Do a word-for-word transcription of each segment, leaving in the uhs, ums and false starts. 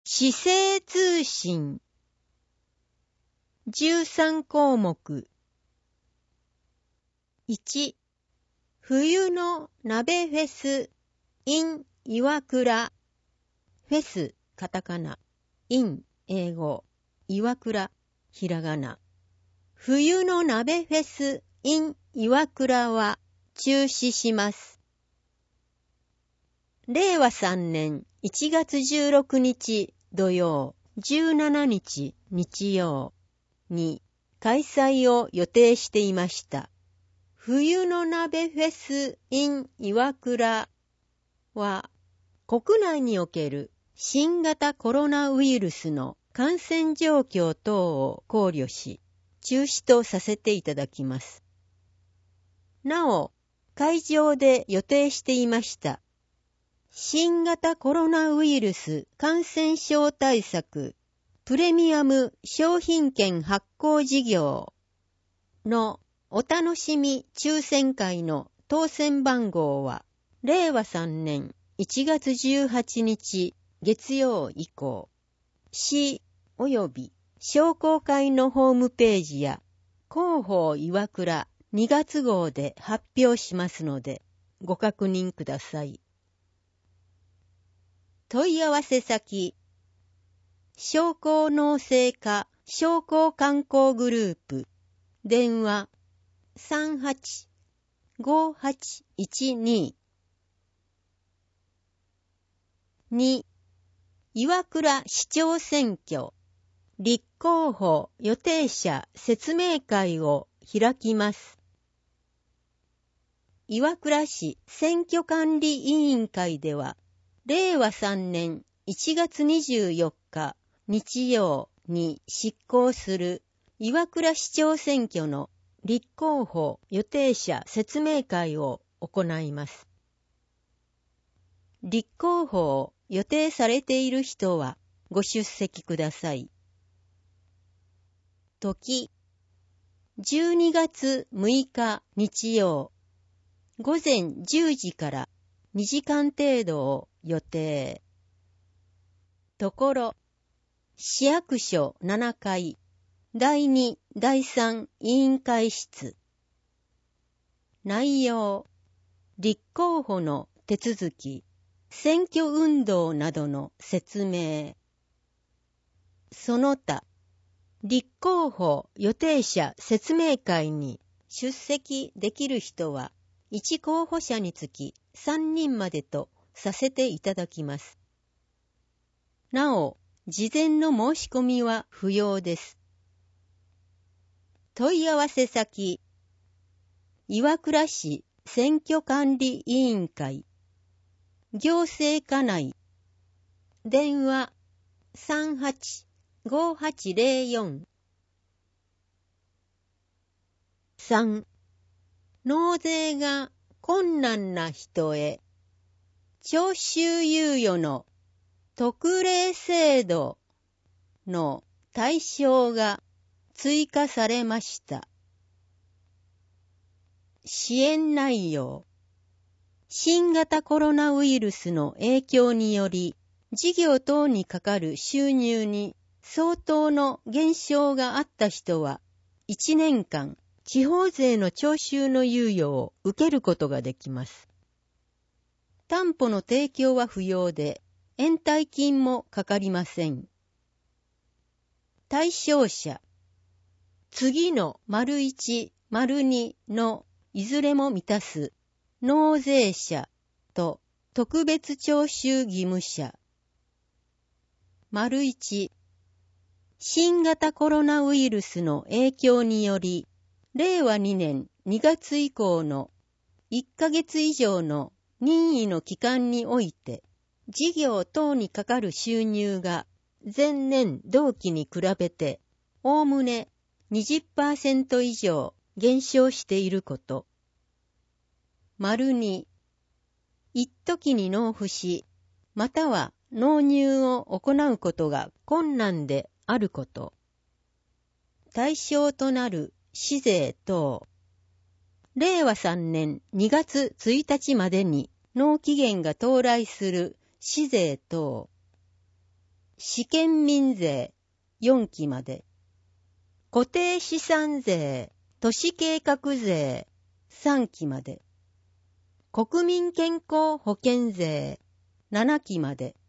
市政通信じゅうさんこうもく。いち、冬の鍋フェス in 岩倉。フェスカタカナ、in 英語、岩倉ひらがな。冬の鍋フェス in 岩倉は中止します。れいわさんねんいちがつじゅうろくにち土曜、じゅうしちにち日曜に開催を予定していました。冬の鍋フェス in 岩倉は国内における新型コロナウイルスの感染状況等を考慮し、中止とさせていただきます。なお、会場で予定していました新型コロナウイルス感染症対策プレミアム商品券発行事業のお楽しみ抽選会の当選番号はれいわさんねんいちがつじゅうはちにち月曜以降、市および商工会のホームページや広報岩倉にがつ号で発表しますのでご確認ください。問い合わせ先、商工農政課商工観光グループ、電話 さんはちごはちいちに。に、岩倉市長選挙、立候補予定者説明会を開きます。岩倉市選挙管理委員会では、れいわさんねんいちがつにじゅうよっか日曜に執行する岩倉市長選挙の立候補予定者説明会を行います。立候補を予定されている人はご出席ください。時、じゅうにがつむいか日曜、ごぜんじゅうじからにじかん程度を予定。ところ、市役所ななかい、だいに、だいさん委員会室。内容、立候補の手続き、選挙運動などの説明。その他、立候補予定者説明会に出席できる人はいち候補者につきさんにんまでとさせていただきます。なお、事前の申し込みは不要です。問い合わせ先、岩倉市選挙管理委員会、行政課内、電話 さんはちごはちぜろよん。さん、納税が困難な人へ、徴収猶予の特例制度の対象が追加されました。支援内容、新型コロナウイルスの影響により、事業等にかかる収入に相当の減少があった人は、いちねんかん地方税の徴収の猶予を受けることができます。担保の提供は不要で、延滞金もかかりません。対象者、次の丸いち、丸にのいずれも満たす納税者と特別徴収義務者。丸いち、新型コロナウイルスの影響により、れいわにねんにがつ以降のいっかげつ以上の任意の期間において、事業等にかかる収入が前年同期に比べて、おおむね にじゅっパーセント 以上減少していること。丸に、一時に納付し、または納入を行うことが困難であること。対象となる市税等。れいわさんねんにがつついたちまでに納期限が到来する市税等。 試験民税よんきまで、固定資産税、都市計画税さんきまで、国民健康保険税ななきまで、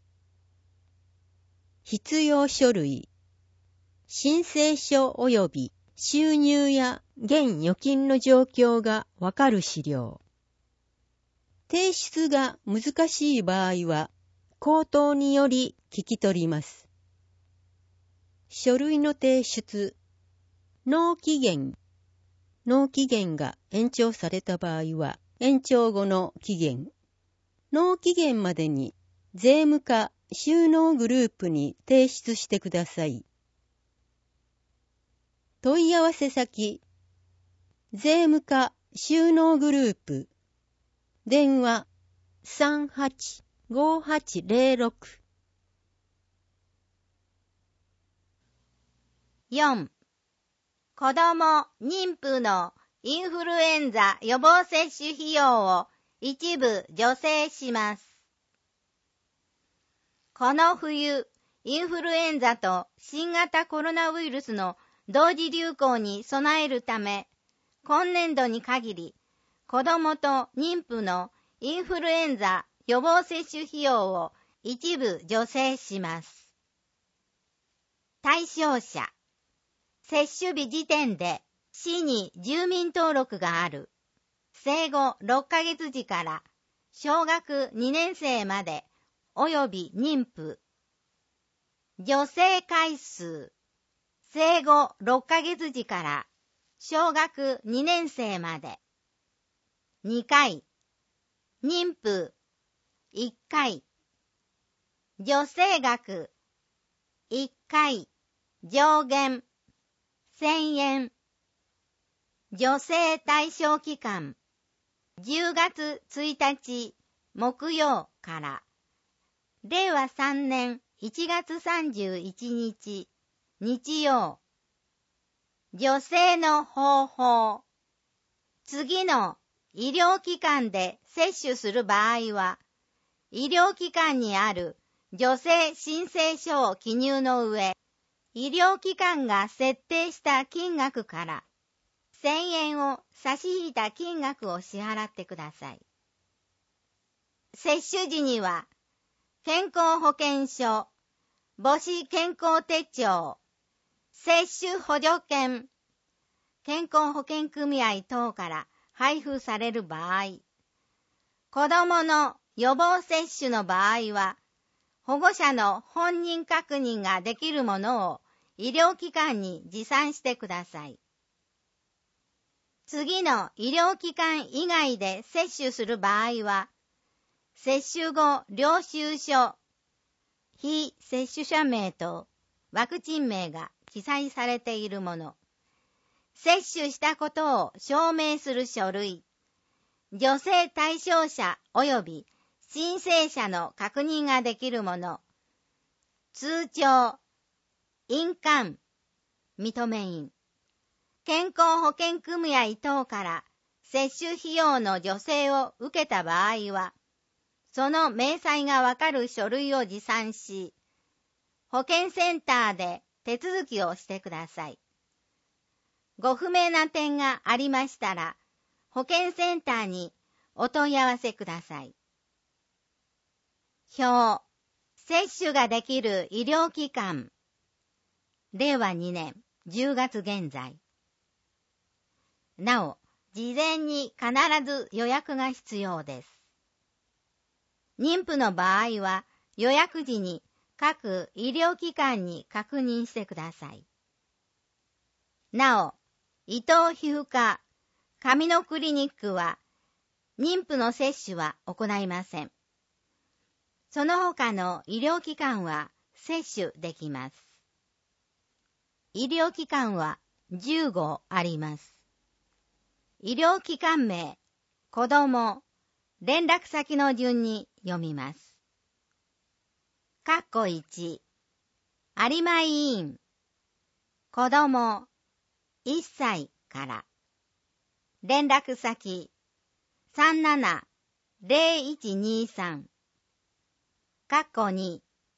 必要書類、申請書及び収入や現預金の状況がわかる資料。提出が難しい場合は、口頭により聞き取ります。書類の提出、納期限、納期限が延長された場合は、延長後の期限、納期限までに税務課収納グループに提出してください。問い合わせ先、税務課収納グループ、電話 さんはちごはちゼロろく。 よん. 子ども、妊婦のインフルエンザ予防接種費用を一部助成します。この冬、インフルエンザと新型コロナウイルスの同時流行に備えるため、今年度に限り、子どもと妊婦のインフルエンザ予防接種費用を一部助成します。対象者、接種日時点で市に住民登録がある、生後ろっかげつ時から小学にねん生までおよび妊婦。助成回数、生後ろっかげつ時から小学にねん生までにかい、妊婦いっかい、助成額いっかい、上限せんえん、助成対象期間じゅうがつついたち木曜かられいわさんねんいちがつさんじゅういちにち日曜。助成の方法。次の医療機関で接種する場合は、医療機関にある助成申請書を記入の上、医療機関が設定した金額からせんえんを差し引いた金額を支払ってください。接種時には、健康保険証、母子健康手帳、接種補助券、健康保険組合等から配布される場合、子どもの予防接種の場合は、保護者の本人確認ができるものを医療機関に持参してください。次の医療機関以外で接種する場合は、接種後領収書、非接種者名とワクチン名が記載されているもの、接種したことを証明する書類、助成対象者及び申請者の確認ができるもの、通帳、印鑑、認め印、健康保険組合等から接種費用の助成を受けた場合は、その明細がわかる書類を持参し、保健センターで手続きをしてください。ご不明な点がありましたら、保健センターにお問い合わせください。表、接種ができる医療機関。れいわにねんじゅうがつ現在。なお、事前に必ず予約が必要です。妊婦の場合は、予約時に各医療機関に確認してください。なお、伊藤皮膚科、上野クリニックは、妊婦の接種は行いません。その他の医療機関は接種できます。医療機関はじゅうごあります。医療機関名、子ども、連絡先の順に読みます。括弧いち、有馬医院、子ども、いっさいから。連絡先、さんななゼロいちにさん。括弧に、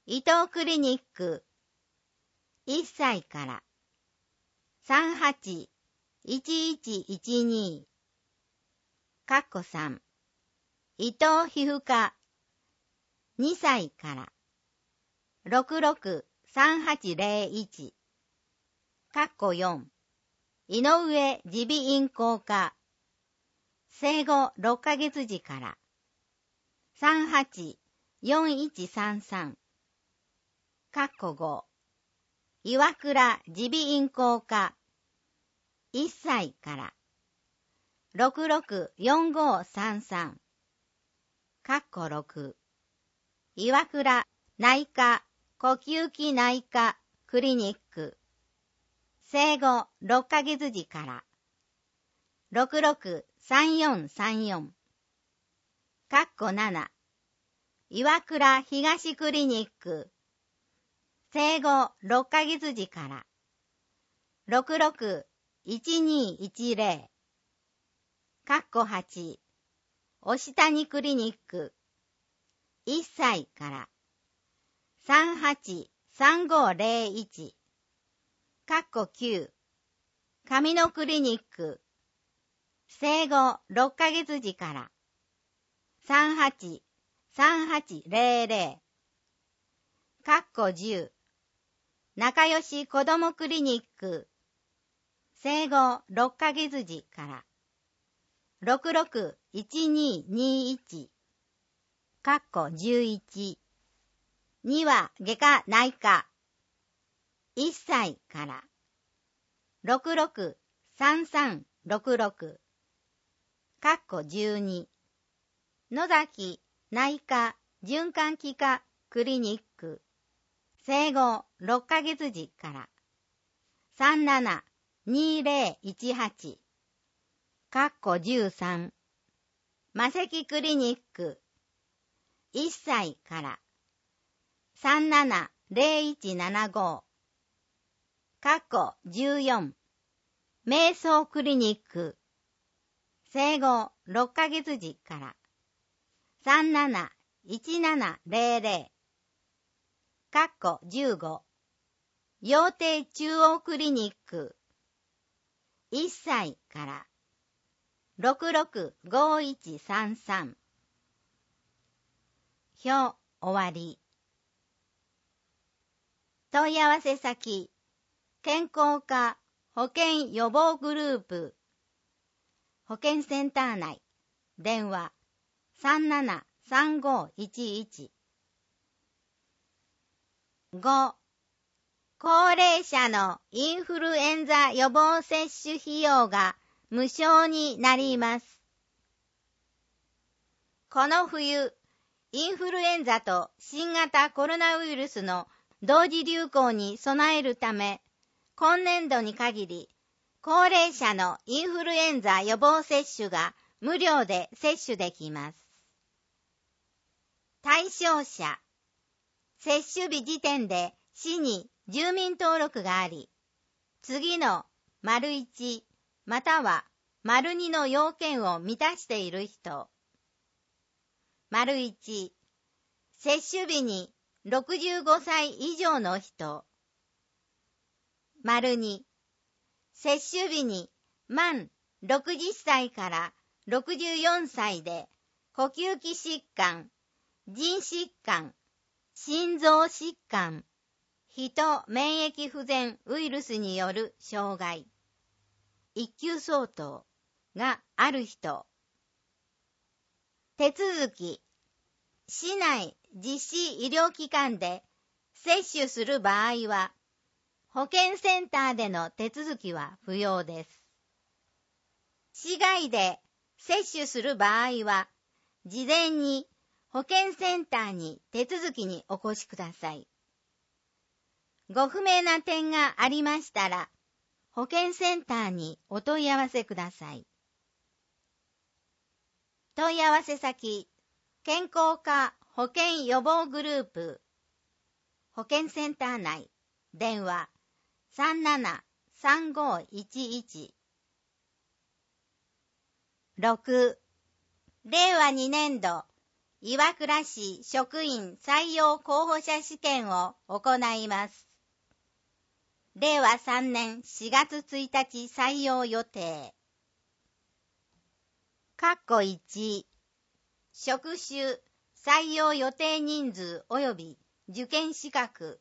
伊藤クリニックいっさいから さんはちいちいちいちに かっこさん伊藤皮膚科にさいからろくろくさんはちぜろいちかっこよん井上耳鼻咽喉科生後ろっかげつ時からさんはちよんいちさんさんかっこご岩倉耳鼻咽喉科いっさいからろくろくよんごさんさんかっころく岩倉内科呼吸器内科クリニック生後ろっかげつ時からろくろくさんよんさんよんかっこなな岩倉東クリニック生後ろっかげつ時からろくろくいちにいちぜろかっこはち押谷クリニックいっさいからさんはちさんごぜろいちかっこきゅう上野クリニック生後ろっかげつ時からさんはちさんはちぜろぜろかっこじゅう仲良し子どもクリニック生後ろっかげつ時からろくろくいちににいちかっこじゅういちには外科内科いっさいからろくろくさんさんろくろくかっこじゅうに野崎内科循環器科クリニック生後ろっかげつ時からさんななにぜろいちはちかっこじゅうさん魔石クリニックいっさいからさんななぜろいちななごかっこじゅうよん瞑想クリニック生後ろっかげつ時からさんなないちななぜろぜろかっこじゅうご陽帝中央クリニックいっさいからろくろくごいちさんさん表終わり問い合わせ先健康課保健予防グループ保健センター内電話 さんななさんごいちいち ご. 高齢者のインフルエンザ予防接種費用が無償になります。この冬、インフルエンザと新型コロナウイルスの同時流行に備えるため、今年度に限り、高齢者のインフルエンザ予防接種が無料で接種できます。対象者、接種日時点で市に住民登録があり、次の丸いちまたは丸にの要件を満たしている人。丸いち、接種日にろくじゅうごさい以上の人。丸に、接種日に満ろくじゅっさいからろくじゅうよんさいで呼吸器疾患、腎疾患、心臓疾患、人免疫不全ウイルスによる障害、一級相当がある人。手続き、市内実施医療機関で接種する場合は、保健センターでの手続きは不要です。市外で接種する場合は、事前に保健センターに手続きにお越しください。ご不明な点がありましたら、保健センターにお問い合わせください。問い合わせ先、健康課保健予防グループ、保健センター内、電話 さんななさんごいちいち。ろく. れいわにねんど岩倉市職員採用候補者試験を行います。れいわさんねんしがつついたち採用予定。括弧いち、職種、採用予定人数及び受験資格。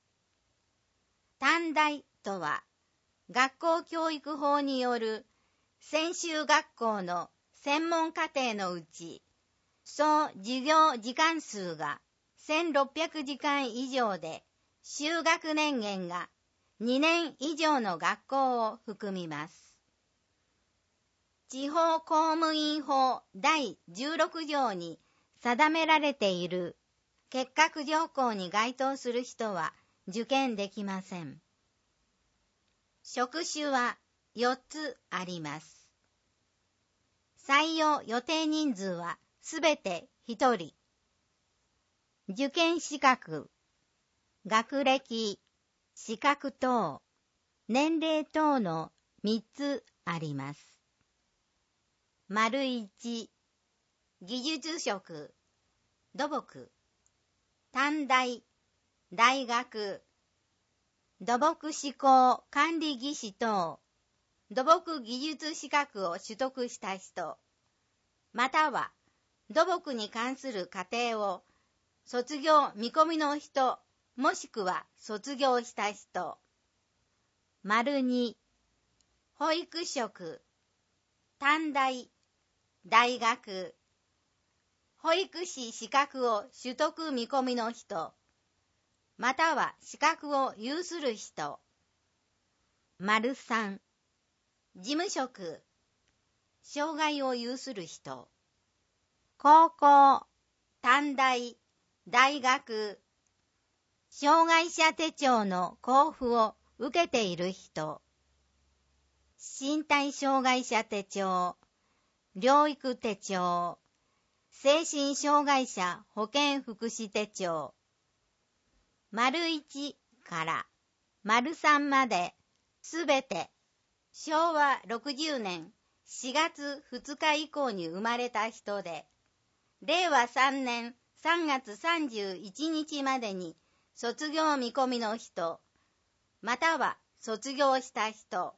短大とは、学校教育法による専修学校の専門課程のうち、総授業時間数がせんろっぴゃくじかん以上で、修学年限がにねん以上の学校を含みます。地方公務員法だいじゅうろくじょうに定められている結核条項に該当する人は受験できません。職種はよっつあります。採用予定人数はすべてひとり。受験資格、学歴、資格等、年齢等のみっつあります。丸一、技術職、土木、短大、大学、土木施工管理技士等、土木技術資格を取得した人、または土木に関する課程を卒業見込みの人、もしくは卒業した人。丸二、保育職、短大、大学、保育士資格を取得見込みの人、または資格を有する人。丸三、事務職、障害を有する人。高校、短大、大学、障害者手帳の交付を受けている人。身体障害者手帳、療育手帳、精神障害者保健福祉手帳。丸一から丸三まで、すべてしょうわろくじゅうねんしがつふつか以降に生まれた人で、れいわさんねんさんがつさんじゅういちにちまでに卒業見込みの人、または卒業した人。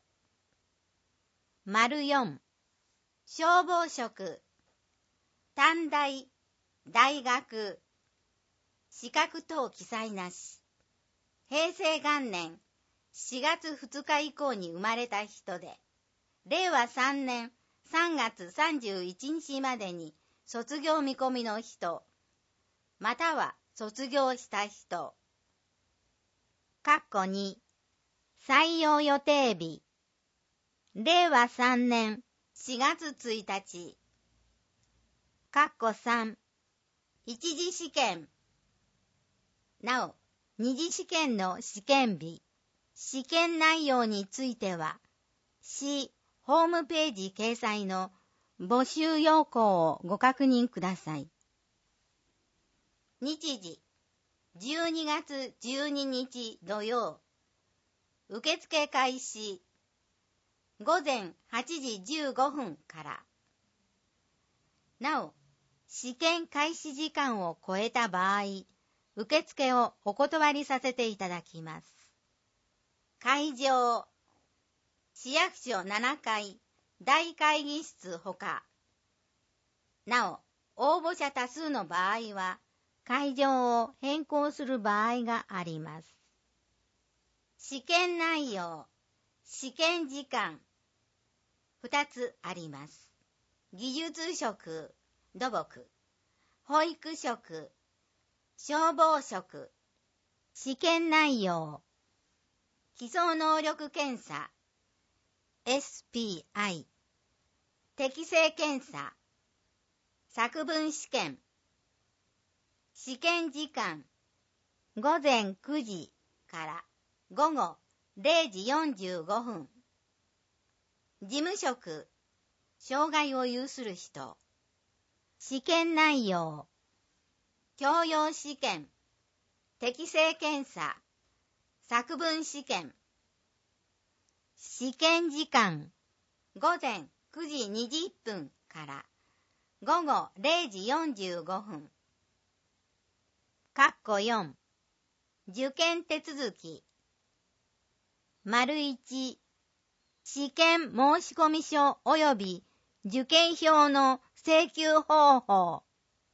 丸四、消防職、短大、大学、資格等記載なし。平成元年しがつふつか以降に生まれた人で、れいわさんねんさんがつさんじゅういちにちまでに卒業見込みの人、または卒業した人。括弧に、採用予定日。れいわさんねんしがつついたち。括弧さん、一次試験。なお、二次試験の試験日、試験内容については、市ホームページ掲載の募集要項をご確認ください。日時、じゅうにがつじゅうににち土曜。受付開始、ごぜんはちじじゅうごふんから。なお、試験開始時間を超えた場合、受付をお断りさせていただきます。会場、市役所ななかい大会議室ほか。なお、応募者多数の場合は、会場を変更する場合があります。試験内容、試験時間、ふたつあります。技術職、土木、保育職、消防職。試験内容、基礎能力検査、エスピーアイ、適性検査、作文試験。試験時間、ごぜんくじからごごれいじよんじゅうごふん。事務職、障害を有する人。試験内容、教養試験、適性検査、作文試験。試験時間、ごぜんくじにじゅっぷんからごごれいじよんじゅうごふん。括弧よん。受験手続き。丸いち。試験申込書及び受験票の請求方法。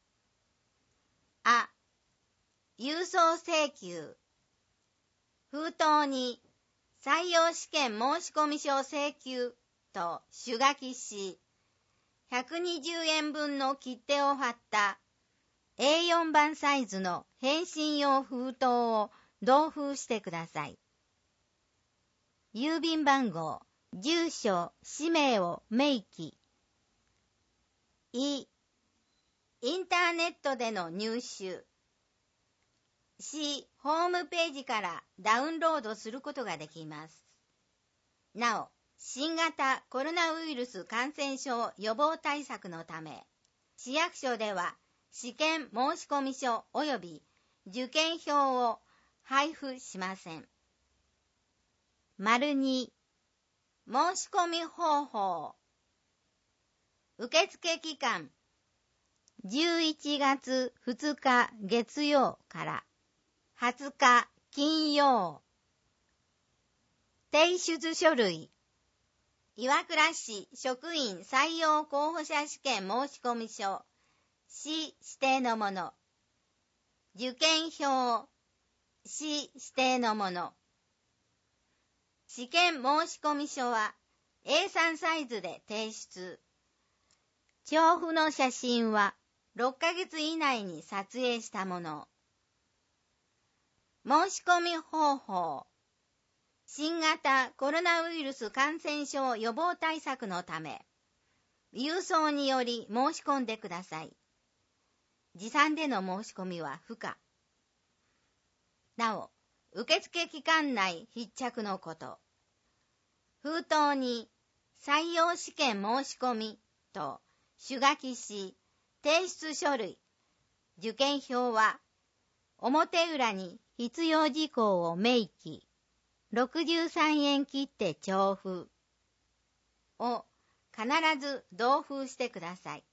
あ、郵送請求。封筒に採用試験申込書請求と手書きし、ひゃくにじゅうえんぶんの切手を貼った エーよん 番サイズの返信用封筒を同封してください。郵便番号、住所、氏名を明記。い、インターネットでの入手。し、ホームページからダウンロードすることができます。なお、新型コロナウイルス感染症予防対策のため、市役所では試験申込書及び受験票を配布しません。丸に、申し込み方法。受付期間、じゅういちがつふつか月曜からはつか金曜。提出書類。岩倉市職員採用候補者試験申込書。市指定のもの。受験票。市指定のもの。試験申込書は エーさん サイズで提出。調布の写真はろっかげつ以内に撮影したもの。申し込み方法。新型コロナウイルス感染症予防対策のため、郵送により申し込んでください。持参での申し込みは不可。なお、受付期間内必着のこと。封筒に採用試験申し込みと手書きし、提出書類、受験票は表裏に必要事項を明記、ろくじゅうさんえん切手調布を必ず同封してください。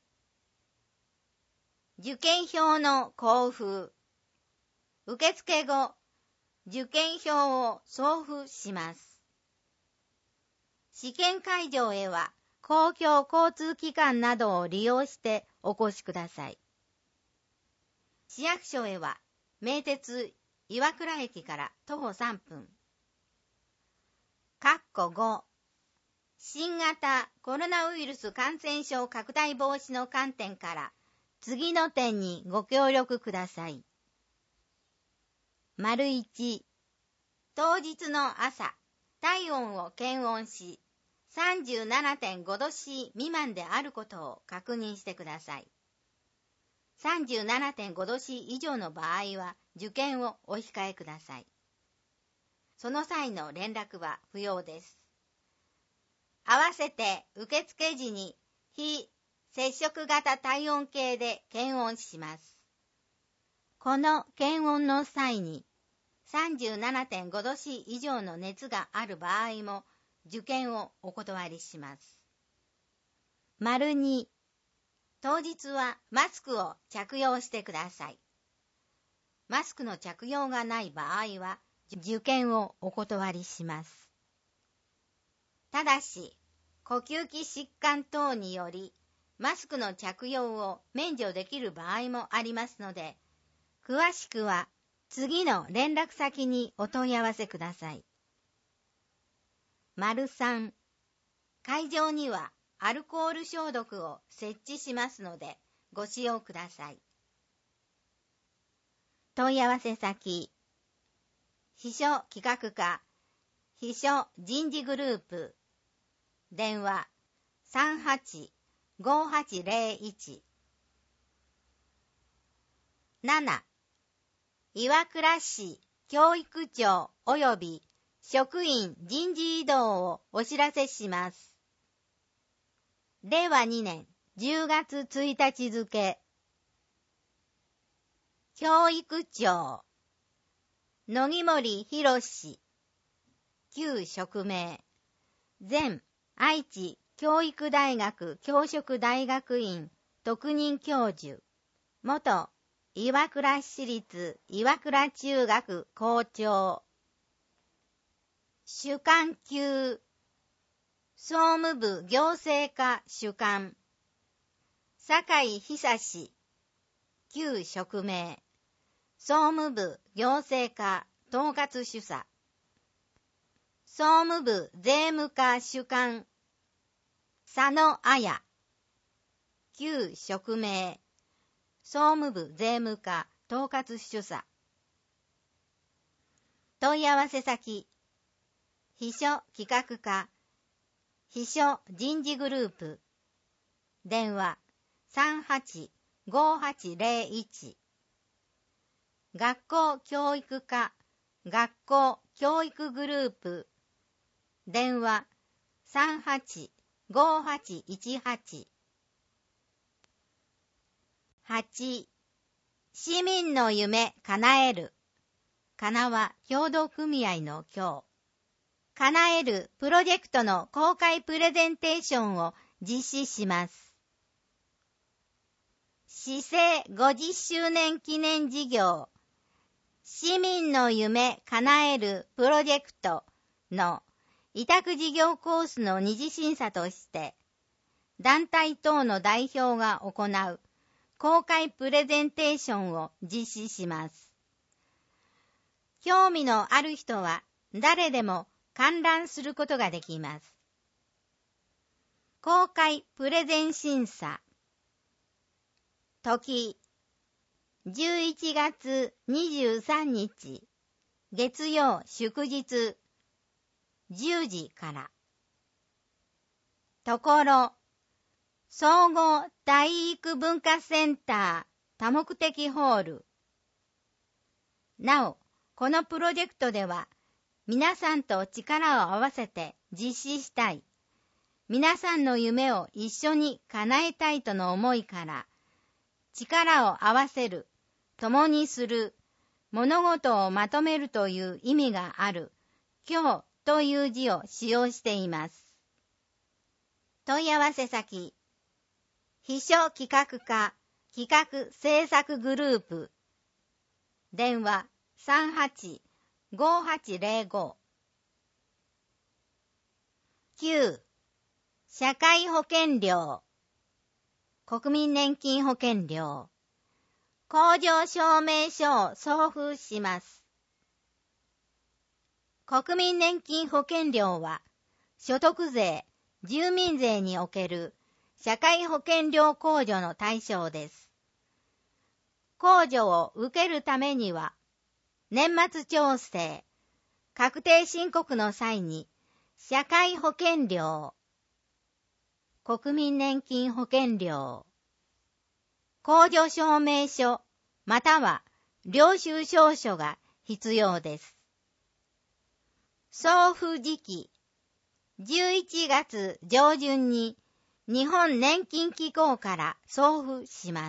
受験票の交付。受付後、受験票を送付します。試験会場へは公共交通機関などを利用してお越しください。市役所へは名鉄岩倉駅から徒歩さんぷん。括弧ご。新型コロナウイルス感染症拡大防止の観点から次の点にご協力ください。丸いち。当日の朝、体温を検温し、さんじゅうななてんごど C 未満であることを確認してください。さんじゅうななてんごど C 以上の場合は受験をお控えください。その際の連絡は不要です。合わせて受付時に非接触型体温計で検温します。この検温の際に さんじゅうななてんごど C 以上の熱がある場合も受験をお断りします。丸に、当日はマスクを着用してください。マスクの着用がない場合は受験をお断りします。ただし、呼吸器疾患等によりマスクの着用を免除できる場合もありますので、詳しくは次の連絡先にお問い合わせください。丸さん、会場にはアルコール消毒を設置しますのでご使用ください。問い合わせ先、秘書企画課、秘書人事グループ、電話 さんはちごはちゼロいち。なな、岩倉市教育庁及び職員人事異動をお知らせします。れいわにねんじゅうがつついたち付。教育庁野木森博士、旧職名、前愛知教育大学教職大学院特任教授、元岩倉市立岩倉中学校長、主幹級、総務部行政課主幹、酒井久志、旧職名、総務部行政課統括主査、総務部税務課主幹、佐野綾、旧職名、総務部税務課統括主査。問い合わせ先、秘書企画課、秘書人事グループ、電話 さんはちごはちゼロいち、学校教育課、学校教育グループ、電話 さんはちごはちいちはち。はち. 市民の夢叶える。金輪協同組合の今日。叶えるプロジェクトの公開プレゼンテーションを実施します。市政ごじゅっしゅうねん記念事業、市民の夢叶えるプロジェクトの委託事業コースの二次審査として、団体等の代表が行う公開プレゼンテーションを実施します。興味のある人は誰でも観覧することができます。公開プレゼン審査。時、じゅういちがつにじゅうさんにち、月曜祝日、じゅうじから。ところ、総合体育文化センター多目的ホール。なお、このプロジェクトでは、皆さんと力を合わせて実施したい。皆さんの夢を一緒に叶えたいとの思いから、力を合わせる、共にする、物事をまとめるという意味がある、今日という字を使用しています。問い合わせ先、秘書企画課企画制作グループ、電話 さんはちごはちゼロご。きゅう. 社会保険料、国民年金保険料、控除証明書を送付します。国民年金保険料は、所得税、住民税における社会保険料控除の対象です。控除を受けるためには、年末調整、確定申告の際に、社会保険料、国民年金保険料、控除証明書、または領収証書が必要です。送付時期、じゅういちがつ上旬に日本年金機構から送付します。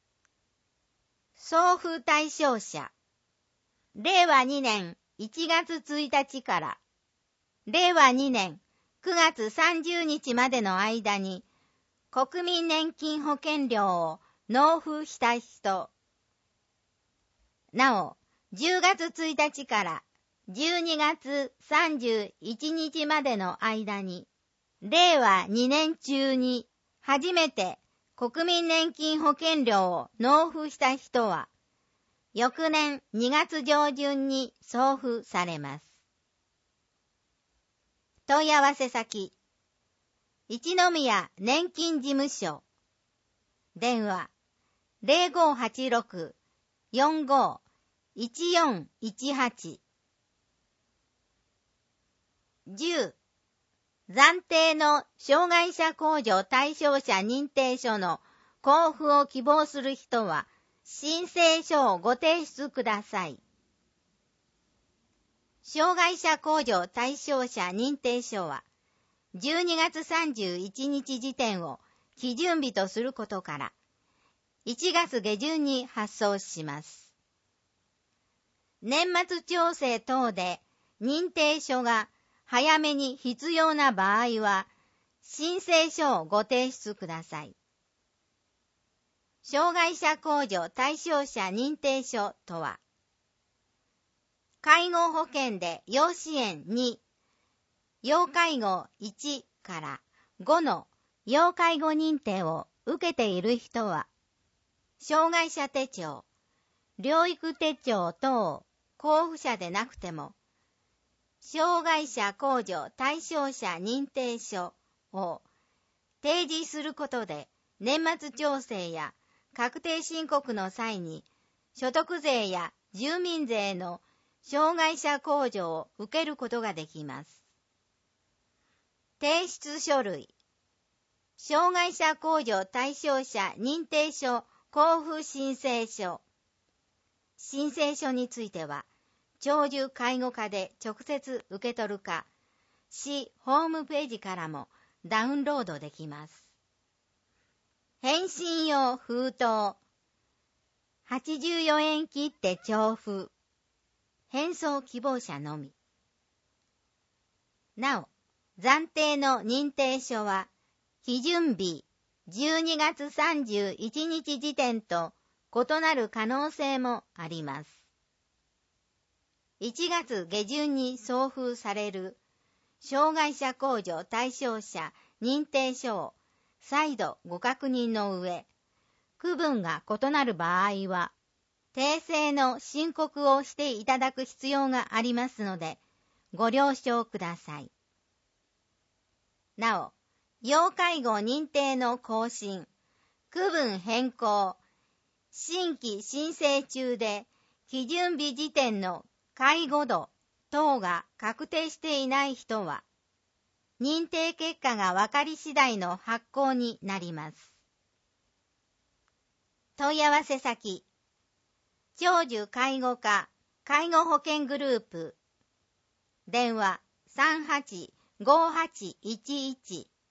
送付対象者、れいわにねんいちがつついたちかられいわにねんくがつさんじゅうにちまでの間に国民年金保険料を納付した人。なお、じゅうがつついたちからじゅうにがつさんじゅういちにちまでの間に、れいわにねん中に初めて国民年金保険料を納付した人は、翌年にがつ上旬に送付されます。問い合わせ先、一宮年金事務所、電話 ゼロごはちろく よんご いちよんいちはち。じゅう. 暫定の障害者控除対象者認定書の交付を希望する人は、申請書をご提出ください。障害者控除対象者認定書は、じゅうにがつさんじゅういちにち時点を基準日とすることから、いちがつげじゅんに発送します。年末調整等で認定書が早めに必要な場合は、申請書をご提出ください。 障害者控除対象者認定書とは、介護保険で要支援に、要介護いちからごの要介護認定を受けている人は、障害者手帳、療育手帳等を交付者でなくても、障害者控除対象者認定書を提示することで、年末調整や確定申告の際に所得税や住民税の障害者控除を受けることができます。提出書類、障害者控除対象者認定書交付申請書。申請書については、長寿介護課で直接受け取るか、市ホームページからもダウンロードできます。返信用封筒、はちじゅうよえん切って徴付。返送希望者のみ。なお、暫定の認定書は、基準日じゅうにがつさんじゅういちにち時点と異なる可能性もあります。いちがつ下旬に送付される障害者控除対象者認定書を再度ご確認の上、区分が異なる場合は、訂正の申告をしていただく必要がありますので、ご了承ください。なお、要介護認定の更新、区分変更、新規申請中で基準日時点の介護度等が確定していない人は、認定結果が分かり次第の発行になります。問い合わせ先、長寿介護課介護保険グループ、電話 さんはちごはちいちいち